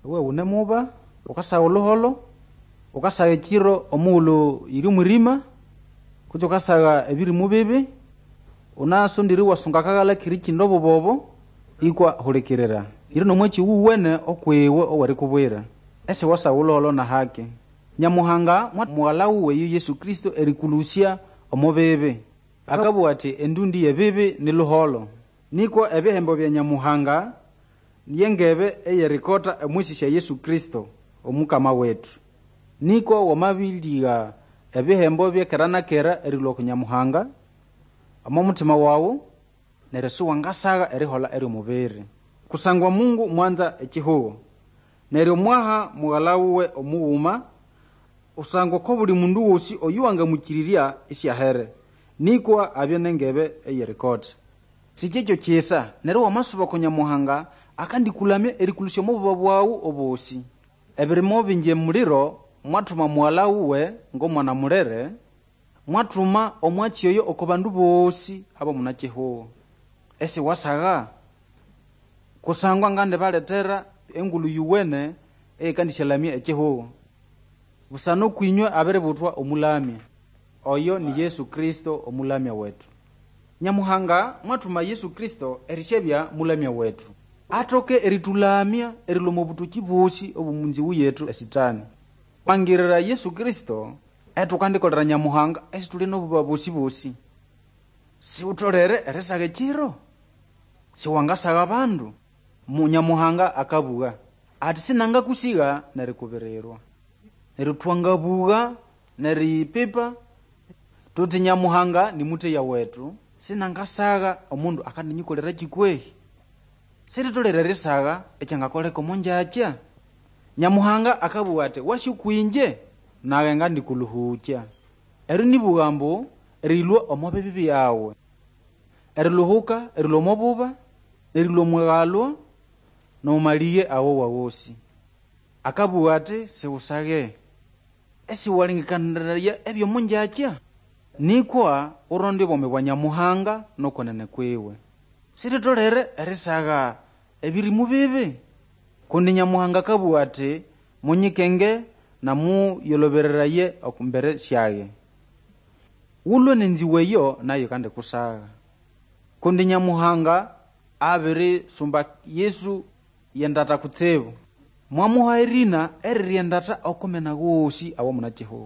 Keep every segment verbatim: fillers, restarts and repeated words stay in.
we une muba ukasa uluholo ukasa ekiro omulu iri murima kucho kasaga ebiri mubibi unasundiri wasungakagala kiriki ndobo bobo ikwa hulekerera iri no mwechi uwene okwewe owari kubwera ese wasa uluholo na hake Nyamuhanga mwala uwe yu Yesu Kristo erikulusia omobebe akabu ati endundi yebebe ni luholo niko ebehembo bya Nyamuhanga niyengebe eyerikota emwisisha Yesu Kristo omukama wetu niko wamabiliga ebihembo bye kerana kera eriloko Nyamuhanga amomutima wawo neresu wangasaga erihola eri mubere kusangwa Mungu mwanza ekihugo nero mwaha mugalawuwe omuwuma usangwa ko buli mundu wosi oyuwanga mukiriria isyahere niko abyenengebe eyerikota sikyejo kyesa nero wamasuba ko Nyamuhanga akandikulamya erikulusya mu bwawu obosi ebirimo binje muliro mwatuma mwala uwe ngo mwana murere mwatuma omwachiyo okobandu bosi abo munacheho ese wasaga kusangwa ngande baletera engulu yuwene e kandishalamya echeho busano kwinywe abere butwa omulami oyo ni Yesu Kristo omulamya wetu Nyamuhanga mwatuma Yesu Kristo erishebya mulamya wetu atoke eritulamya erilomo butuki bosi obumunzi uyetu esitani pangirira Yesu Kristo etukandikolera Nyamuhanga esituli no bubabosi bosi si utolere eresage chiro si wangasaga abandu mu Nyamuhanga akabuga ati sinanga kusiga nerikubererwa nerutwangabuga neripipa tuti Nyamuhanga ni mute ya wetu sinanga saga omundu akandinyikolera chikwehi sititolere risaga echangakoleko monjacha Nyamuhanga akabuwate washukwinje nagenga ndikuluhucha eri nibugambo erilwa omobebibi yawe eriluhuka erilo mobuba erilo mwegalo no maliye awo wawosi akabuwate seusage esi walingikaniraria ebyo monjacha nikwa urondi bombe bwa Nyamuhanga nokonene kwewe sititolere erisaga ebiri mubibi kundi Nyamuhanga kabuwate munyikenge na mu yolobereraye okumbere syage ulo nenziweyo nayo kande kusaga kundi Nyamuhanga abere sumba Yesu yendata kutsebo mwamuhairina eri yendata okomena gosi awo munacheho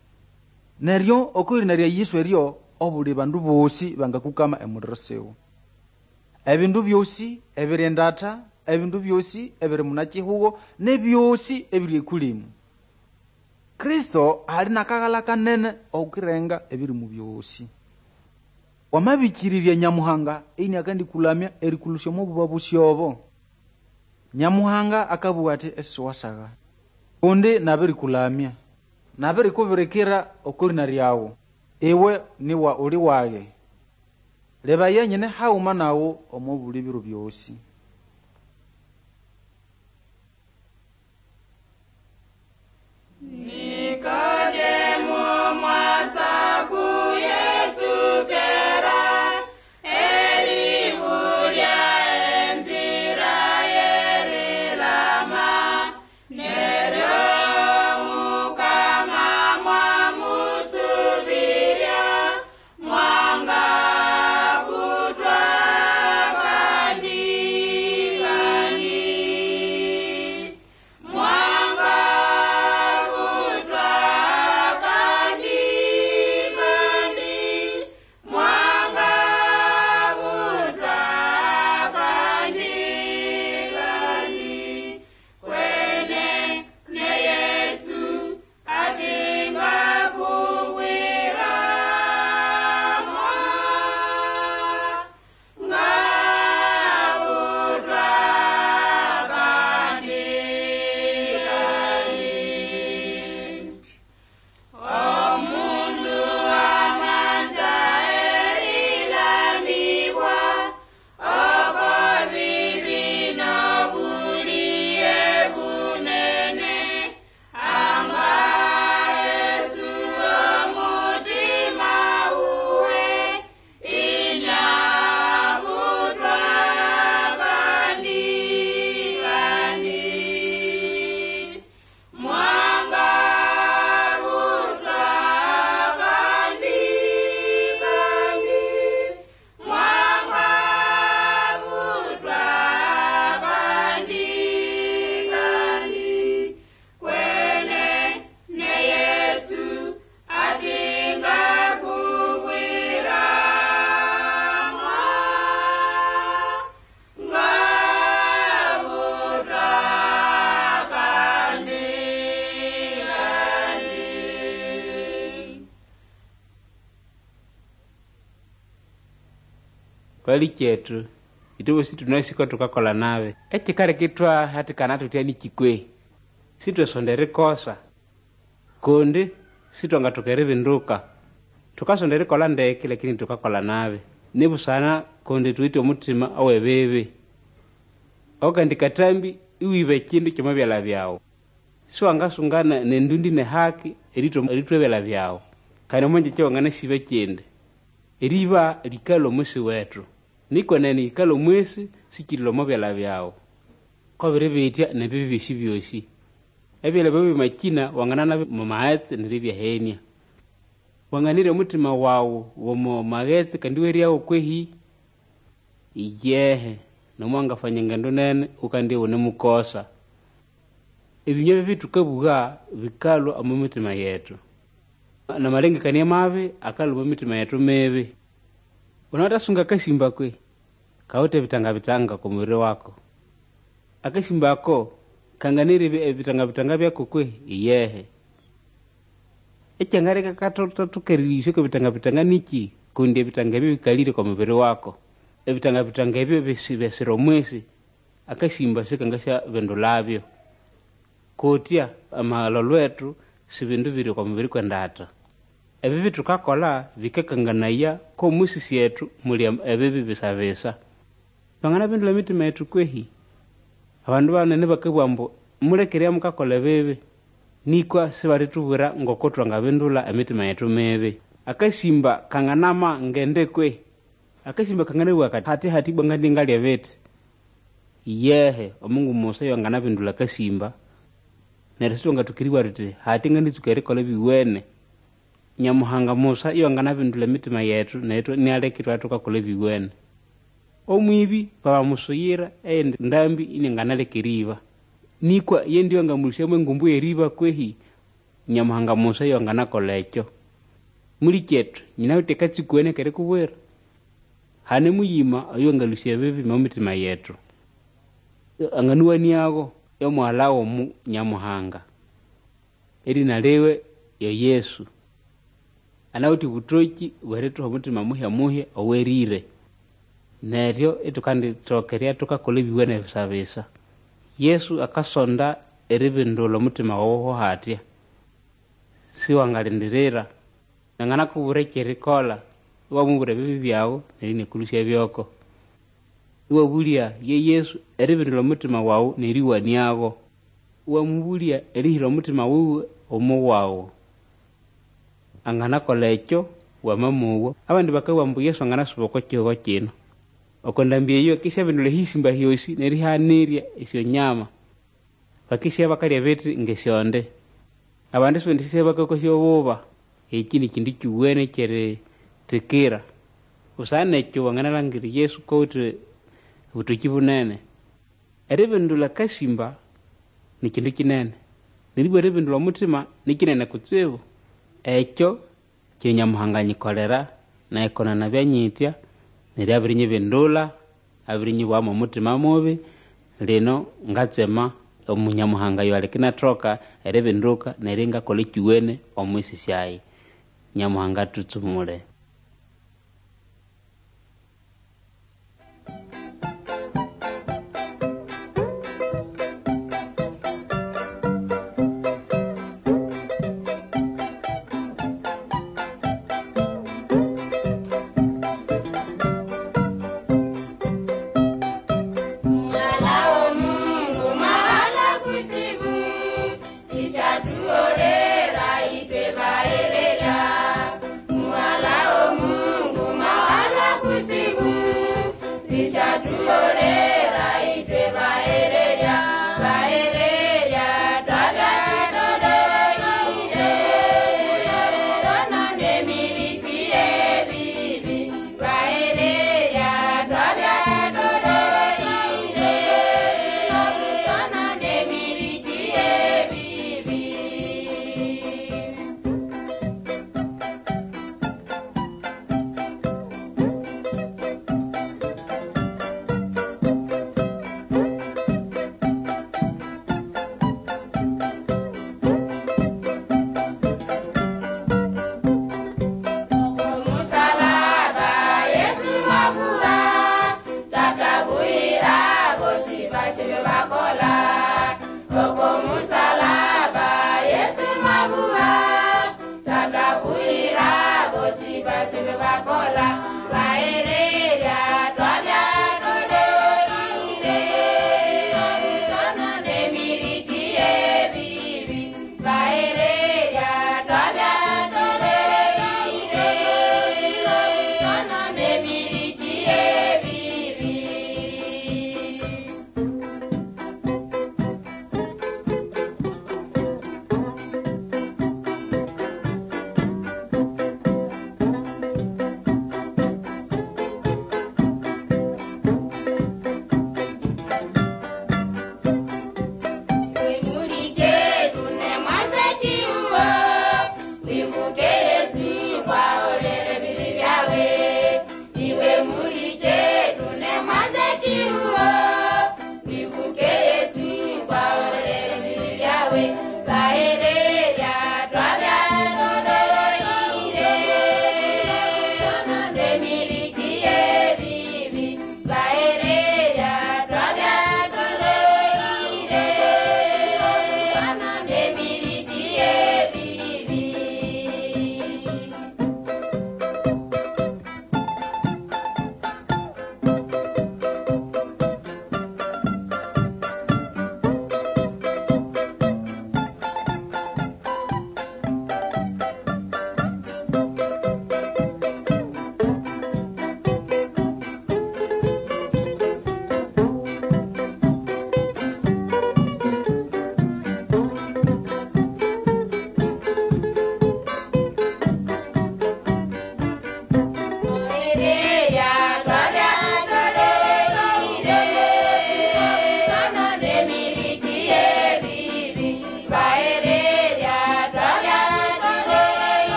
neryo okurina rya Yesu eryo obuli bandu bosi bangakukama emudrosewo ebindu byosi ebirendata ebindu byosi ebiri munachihugo nebyosi ebiri kulimu Kristo ali nakagala kanene okurenga ebiri mu byosi wamabikiriria Nyamuhanga ini akandikulamya erikulusya mu bubabusyobo Nyamuhanga akabuwate esiwasaga kundi nabiri kulamya nabiri kubirekera okurina ryawo ewe niwa uli wage leba yenyene hauma nawo omubuli biro byosi Mwanga kutwa kandi pali chetu ituwe situ tunasiko tukakola nawe echikare kitwa hati kanatu tiani chikwe situ sondere kosa kundi situ anga tukere vinduka tukasondere kola ndeke lakini tukakola nawe nibu sana kundi tuite umutima awe bebe oka ndikatambi iwibe kindu kyamabyala byawo siwangasungana nendundi ne haki erito eritwebela byawo kana monje kyongana sibe kinde eriba likalo musi wetu niko nene ikalo mwesi sikirilo mabyala byawo ko bere bitya ne bibi shibyoshi ebile bibi makina wangana na mu maatsi niribya henia wanganire umutima wawo womo magetsi kandi weriyawo kwehi iyehe nomwanga fanya ngendo nene ukandi une mukosa ebinyo bitu kabuga bikalo amumitima yetu na malenga kania mabe akalo amumitima yetu mebe unata sunga kashimba kwe kaote bitanga bitanga ku mwire wako akashimba ko kanganire bitanga bitanga byako kwe iyehe echangare kakatota tukerishe ko bitanga bitanga niki kundi bitanga bikalire ku mwire wako ebitanga bitanga ebyo besibesero mwesi akashimba shikangasha bendo labyo kotia amalolwetu sibindu biri kwa mubiri kwendata ebibi tukakola bikekanganaya ko musisi yetu muri ebibi bisabesa bangana bindu lamiti metu kwehi abandu banene bakabwambo mulekeria mukakola bebe nikwa sibari tubura ngokotwa ngabindula emitima yetu mebe akashimba kanganama ngende kwe akashimba kangane wakati hati hati bangandi ngali abete yehe omungu Musa yangana bindula kashimba neresitu ngatukiriwa riti hati ngani tukere kola biwene Nyamuhanga Musa yangana bindula mitima yetu neto ni alekirwa tukakola biwene omwibi baba musuyira ende ndambi ini ngana lekiriva nikwa yendi yanga mulishamwe ngumbu yeriva kwehi Nyamuhanga Musa yangana kolecho muri chetu nyina utekatsi kwene kere kubwera hane muyima ayonga lusia bibi mamitima yetu anganuwa niyago yo mwalawo mu Nyamuhanga eri nalewe yo Yesu anauti butoki weretu hamutima muhya muhya owerire neryo etukandi tokeria tukakola biwene bisabesa Yesu akasonda eribindula mutima woho hatya siwangalindirira nangana kuburekeri kola wamubure bibi byawo nene kulusya byoko iwe bulia ye Yesu eribindula mutima wawo neriwa niyago wamubulia erihira mutima wuwe omo wawo angana kolecho wamamuwo abandi bakabambu Yesu angana suboko cyo kino okondambye yo kisha bindule hisimba hiyoshi nerihaniria isyo nyama bakisha bakalya beti ngesyonde abandi swendise bakakosyo boba ekini kindi kiwene kere tekera usane cyo wangana langiri Yesu kote utuki bunene eribindula kashimba ni kindu kinene nilibo eribindula mutima ni kinene kutsibu ekyo Nyamuhanga nyikolera na ikona na byanyitya niri abirinye bindula abirinye bwa mu mutima mubi lino ngatsema omunyamuhanga yo alekina troka eribinduka neringa kola kiwene omwisi syayi Nyamuhanga tutsumule. Tuorera itwe baerera muala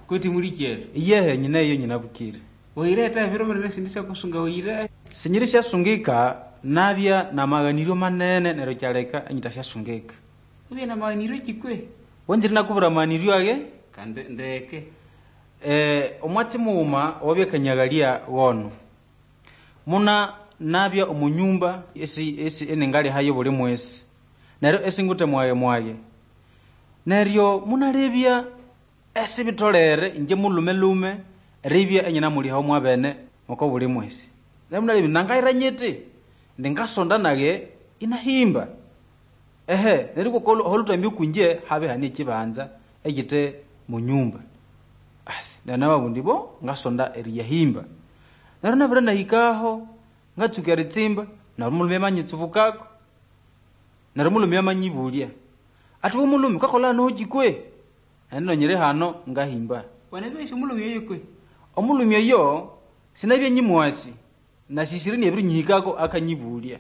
kuti muri kyero iyehe nyine iyo nyinabukire oireta viro mrene sindisa kusunga oire sinyiri syasungika nabya na maganirio manene nero kyaleka anyita syasungika ubi na maganirio kikwe wonjiri nakubura maganirio age kande ndeke eh omwatsi muuma obye kanyagalia wono muna nabya omunyumba esi esi enengali hayo buli mwezi nero esingute mwaye mwaye neryo munalebya esibitolere inje mulume lume ribya enyina muli ha mwabene moko buli mwezi nero munalebya nangairanyete ndingasonda nage inahimba ehe neri ko holutambi kunje habe hani kibanza egite mu nyumba asi nana babundi bo ngasonda eri yahimba nero nabura nahikaho ngatsukya ritsimba na mulume manyitsuvukako nero mulume amanyibulia ati wo mulume kakola no jikwe eno nyire hano ngahimba wanebeshe mulume yekwe omulume yo sinabye nyimwasi na sisiri ebiri nyikako akanyibulia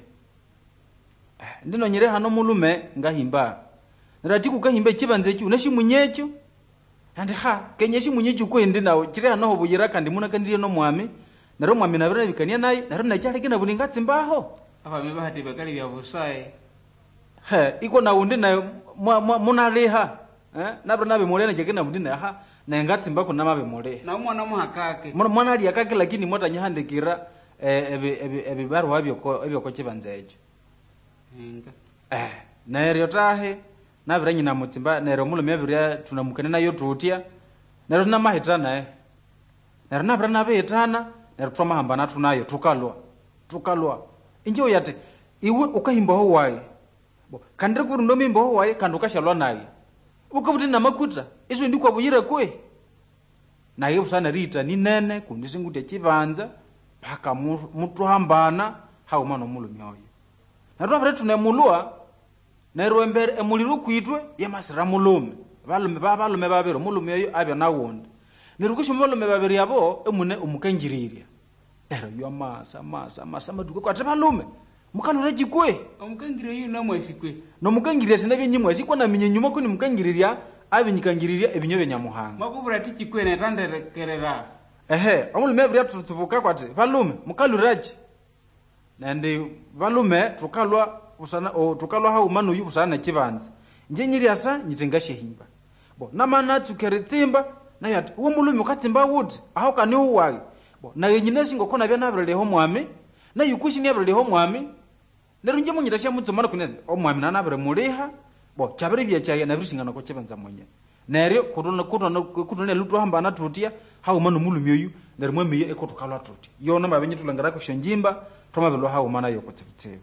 ndino nyire hano mulume ngahimba nrati kukahimba kibanze cyo nashimunyecho andi ha kenyeshi munyecho kwende nawo kire hano hobuyira kandi munakandire no mwami naro mwami nabira bikania nayo naro nacyale kina bulingatsi mbaho aba mebahati bakali bya busaye he iko na undi nayo munaleha eh nabira nabe molena jekena bundi na ha na ngatsi mbako namabe mole na mwana muhakake mwana ali akake lakini mota nyahandikira ebe ebe ebe barwa byoko ebyo ko kibanze ejo Inga. Eh, neryo tahe nabira nyina mutsimba neryo mulume abira tunamukane nayo tutia neryo namahitana eh neryo nabira nabetana neryo twamahamba nathu nayo tukalwa tukalwa inje uyate iwe ukahimba ho waye bo kandire kuri ndo mimba ho waye kandi ukashalwa naye ukabuti na makuta izo ndikwa buyira kwe naye usana rita ni nene kundisingute kibanza paka mutu hambana haumano mulume oyo narwa bare tunemulwa nerwembere emuliru kwitwe yemasira mulume balume babalume babero mulume oyo abya nawonde nirukusho mulume babiri yabo emune umukanjiriria ero yo masa masa masa maduko kwate balume mukanura jikwe omukangire yu namwesikwe no mukangiria sinabe nyimwe siko na minyenyuma ko ni mukangiriria abinyikangiriria ebinyo benyamuhanga makubura tikikwe na tandere kerera ehe omulume babiri atutuvuka kwate balume mukaluraje nande balume tukalwa usana o tukalwa ha umanu yu usana kibanza nje nyiri asa nyitingashe himba bo namana tukeretsimba na yati uwo mulume ukatsimba wuti aho kani uwali bo na yenyine singo kona bya nabirele ho mwami na yukushi ni abirele ho mwami nero nje munyira sha mutsomana kunene o mwami na nabire muliha bo chabire bya chaye na birisingana ko kibanza mwenye neryo kutona kutona kutona lutu hamba na tutia ha umanu mulume yu nero mwami ye ekotukalwa tuti yona mabenyi tulangara ko shonjimba toma belo ha umana yo kutsitse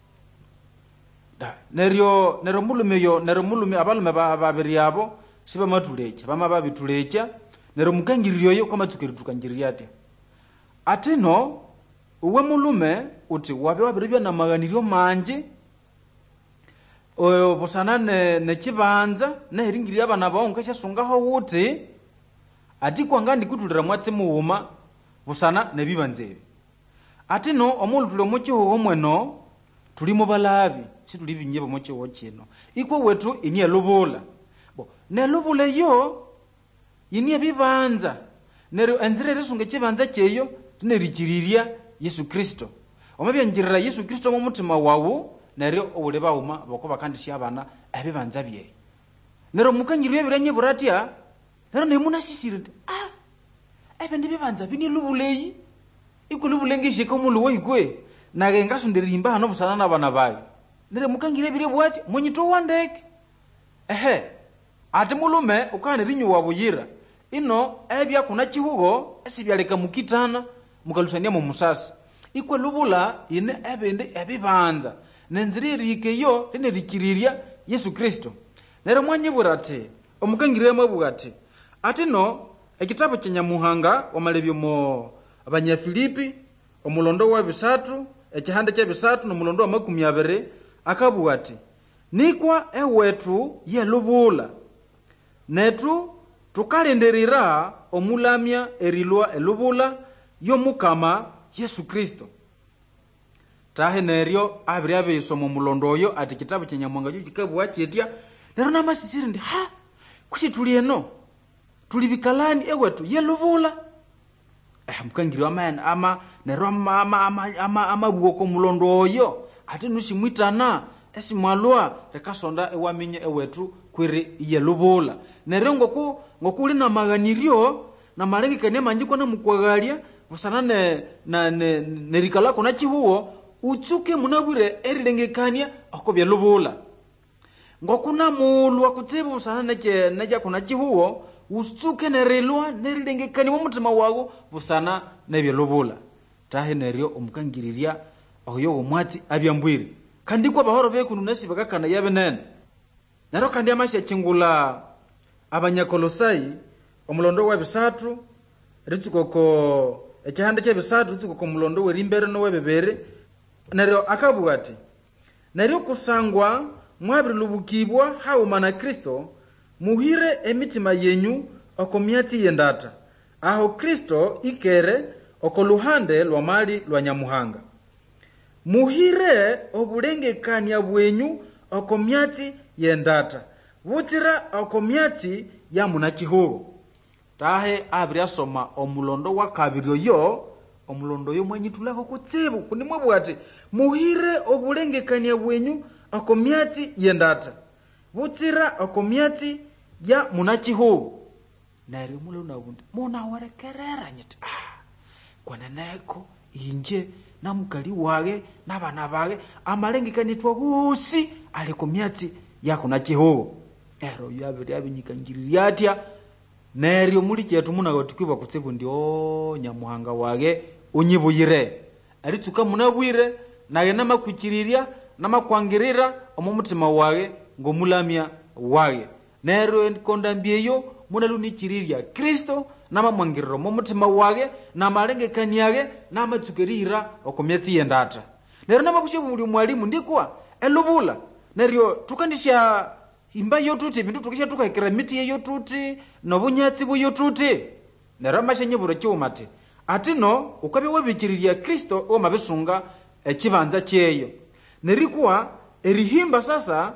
da neryo nero mulume yo nero mulume abalume babiri yabo siba matulecha bama babitulecha nero mukangiriyo yo kama tukiri tukangiriya ate atino uwe mulume uti wabe babiri na maganirio manje oyo busana ne ne kibanza ne ringiriya abana bawo nkasha sungaho wuti ati kwanga ndikutulira mwatse muuma busana ne bibanze atino omulutule muchi ho mweno tulimo balabi situli binyebo muchi ho kino iko wetu ini elubula bo ne lubula yo ini bibanza nero enzire resunge kibanza cyeyo tunerikiriria Yesu Kristo omabya njirira Yesu Kristo mu mutima wawo nero obule bauma bako bakandisha abana ebibanza bye nero mukangiriye birenye buratia nero nemuna sisire ah ebe ndibibanza bini lubuleyi ikulubulengije ko mulu wayigwe nage ngasundirimba hano busana nabana bayo nere mukangire bire bwati munyito wandeke ehe ate mulume ukane rinyu wabuyira ino ebya kuna kihugo esibyaleka mukitana mukalusania mu musasi ikwe lubula ine ebende ebibanza nenzirike yo ine rikiriria Yesu Kristo nere mwanyiburate omukangire mwabugate atino ekitabu kinyamuhanga wamalebyo mo abanyafilipi omulondo wa bisatu ekihande kya bisatu no mulondo wa makumi abiri akabuwati nikwa ewetu ye lubula netu tukalenderera omulamya erilwa elubula yomukama Yesu Kristo tahe neryo abiri abesomo mulondo oyo ati kitabu kinyamuhanga cyo kikabuwa kyetia nero namasisiri ndi ha kushituliye no tulibikalani ewetu yelubula eh mukangiri amana ama nero ama ama ama ama bwoko mulondo oyo ati nusimwitana esimwalwa rekasonda ewaminya ewetu kwiri yelubula nero ngoku ngokuli na maganirio na malengekane manjiko na mukwagalia busana ne na ne nerikala kuna chihuo utsuke munabure erilengekania akobya lubula ngokuna mulwa kutsibu busana neche neja kuna chihuo utsuke nerilwa nerilengekani mu mutima wago busana nebye lubula tahe neryo omukangiriria oyo omwati abyambwiri kandi kwa bahoro bekunu nasibaga kana yabe nene naro kandi amashe chingula abanyakolosai omulondo wa bisatu ritsuko ekihande kye bisatu ritsuko mulondo we rimbere no webebere neryo akabuga ati neryo kusangwa mwabiri lubukibwa hauma na Kristo muhire emitima yenyu okomyati yendata aho Kristo ikere okoluhande lwa mali lwa Nyamuhanga muhire obulengekania bwenyu okomyati yendata butira okomyati ya munakiho tahe abiri asoma omulondo wa kabiri yo omulondo yo mwanyitulako kutsibu kunimwe bwati muhire obulengekania bwenyu okomyati yendata butira okomyati ya munakiho nari mulo nabundi muna warekerera nyita ah kwananeko inje na mukali wage nabana bage amalengekanitwa gusi ali komyati ya kunakiho ero yabiri abinyikangirira atya neryo muri kyetu munago tukiba kutsibu ndio Nyamuhanga wage unyibuyire aritsuka munabwire naye namakukiriria namakwangirira omumutima wage ngomulamya wage neryo kondambyeyo munalunikiriria Kristo namamwangirira omumutima wage namalengekaniage namatsukerira okomyati yendata neryo namakushe buli mwalimu ndikwa elubula neryo tukandisha imba yotuti bintu tukisha tukahekera miti ye yotuti nobunyatsi bu yotuti neramashe nyiburo cyumate atino ukabe wabikiriria Kristo o mabisunga ekibanza cyeyo nerikuwa erihimba sasa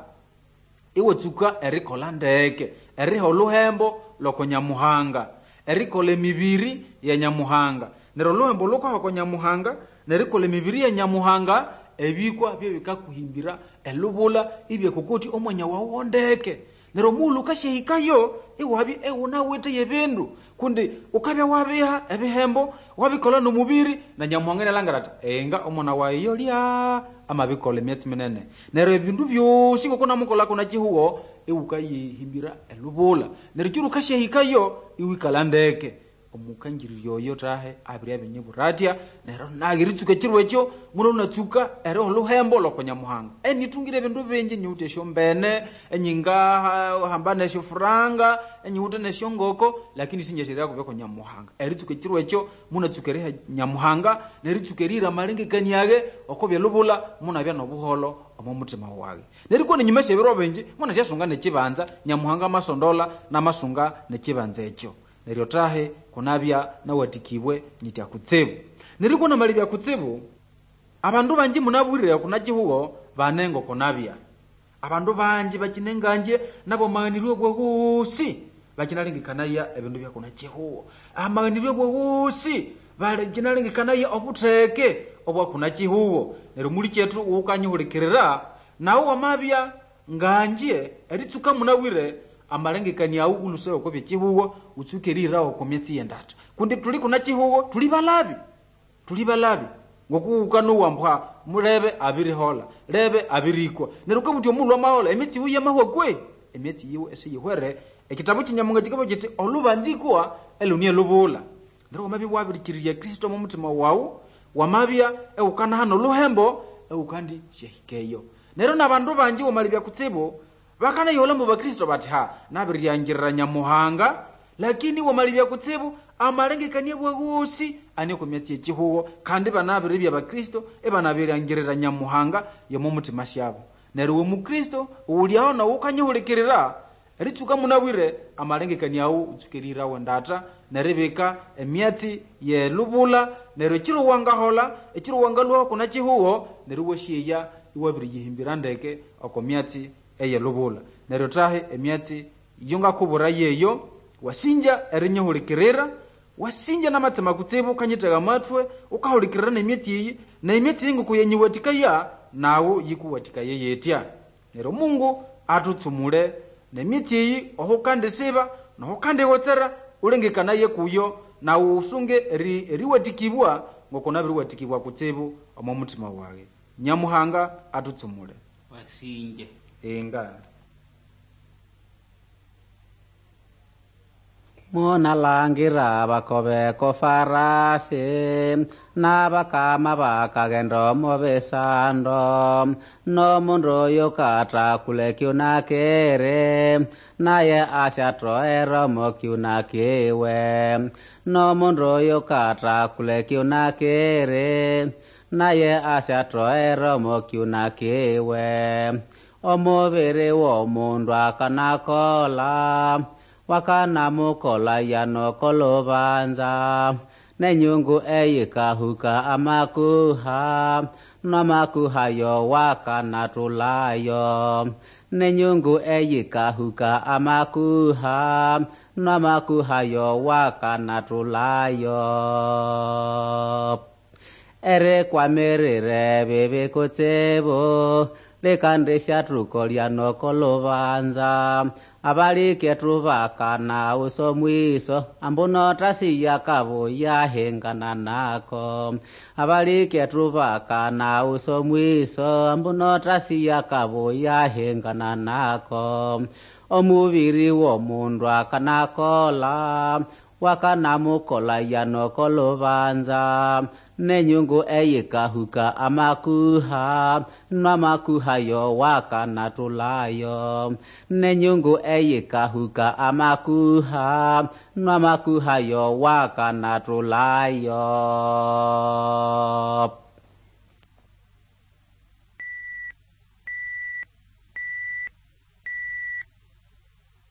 iwe tsuka erikola ndeke eriho luhembo loko Nyamuhanga erikole mibiri ya Nyamuhanga nero luhembo loko hako Nyamuhanga nerikole mibiri ya Nyamuhanga ebikwa byo bikakuhimbira elubula ibye kokoti omwanya wawo ndeke nero mulu kashehikayo iwabi euna wete yebindu kundi ukabya wabiha ebihembo wabikola no mubiri na Nyamuhanga langarata enga omona wayo lya amabikole myetsi minene nero ebindu byosi kokona mukola kuna chihuo iwukayihimbira elubula nero kiru kashehikayo iwikala ndeke omukangiriro yo tahe abiri abinyiburatia nero nagiritsuka kirwecho muno natsuka ero luhembo loko Nyamuhanga enitungire bindu bingi nyute shombene enyinga hambane shofranga enyute neshongoko lakini sinjesheria kubeko Nyamuhanga eritsuka kirwecho muno tsukere Nyamuhanga neritsukerira malengekani yage okobye lubula muno abya nobuholo omumutima wage neriko ninyimeshe biro bingi muno shashunga nekibanza Nyamuhanga masondola na masunga nekibanza echo neryo tahe kunabya nawatikibwe nyitya kutsibu neriko na malibya kutsibu abandu banji munabwirira kunakihuo banengo kunabya abandu banji bakinenganje nabo maganirwe gwogusi bakinalengekanaye ebindu bya kunakihuo amaganirwe gwogusi bakinalengekanaye obuteke obwa kunakihuo neryo muri kyetu ukanyihulekirira nawo amabya nganje eritsuka munabwire amalengekani au ulusero ko byekihuo utsukerira okomyeti yendata kundi tuli kuna kihuo tuli balabi tuli balabi ngokuka no wambwa mulebe abiri hola lebe abirikwa neruka mutyo mulwa mahola emiti uye mahwa kwe emiti yiwe ese yihwere ekitabu kinyamunga kikabo kiti olubanzikwa elunie lubula ndero mabi wabirikiriya Kristo mu mutima wawo wamabya eukana hano luhembo eukandi shehikeyo nero nabandu banji omalibya kutsibo bakana yola mu bakristo bati ha nabiryangira Nyamuhanga lakini wamalibya kutsibu amalengekanie bwegusi ani komyati ekihuo kandi banabiribya bakristo ebanabirangirira Nyamuhanga yomu mutima syabo nerwo mu Kristo uliaho na ukanyihulekirira ritsuka munabwire amalengekanie awu utsukirira wendata neribika emyati ye lubula nerwo kiro wangahola ekiro wangalwa kuna kihuo nerwo shiya iwabiri yihimbira ndeke okomyati eye lubula neryo tahe emyati yunga kubura yeyo wasinja erinyehulikirira wasinja namatsema kutsibu kanyitaga matwe ukahulikirira na imyeti iyi na imyeti iyi ngukuyenyiwatikaya nawo yikuwatikaya yetya nero Mungu atutsumule na imyeti iyi oho kandi siba noho kandi wotsera ulengekana ye kuyo na usunge eri eriwatikibwa ngokona biriwatikibwa kutsibu omo mutima wawe Nyamuhanga atutsumule wasinje enga Mona langira bakobeko farasi na bakama bakagendo mobesando no mundo yokata kule kyunakere naye asyatroero mokyunakewe no mundo yokata kule kyunakere naye asyatroero mokyunakewe omubiri w'omundu akanakola wakana mukola yano kolobanza nenyungu eyikahuka amakuha namakuha yo wakana tulayo nenyungu eyikahuka amakuha namakuha yo wakana tulayo ere kwamerere bebe kutsebo lekande syatrukolya nokolobanza abalike truvakana usomwiso ambuno tasiya kabo yahengana nako abalike truvakana usomwiso ambuno tasiya kabo yahengana nako omubiri w'omundu akanakola wakanamukola yanokolobanza nenyungu eyikahuka amakuha namakuha yo wakanatulayo nenyungu eyikahuka amakuha namakuha yo wakanatulayo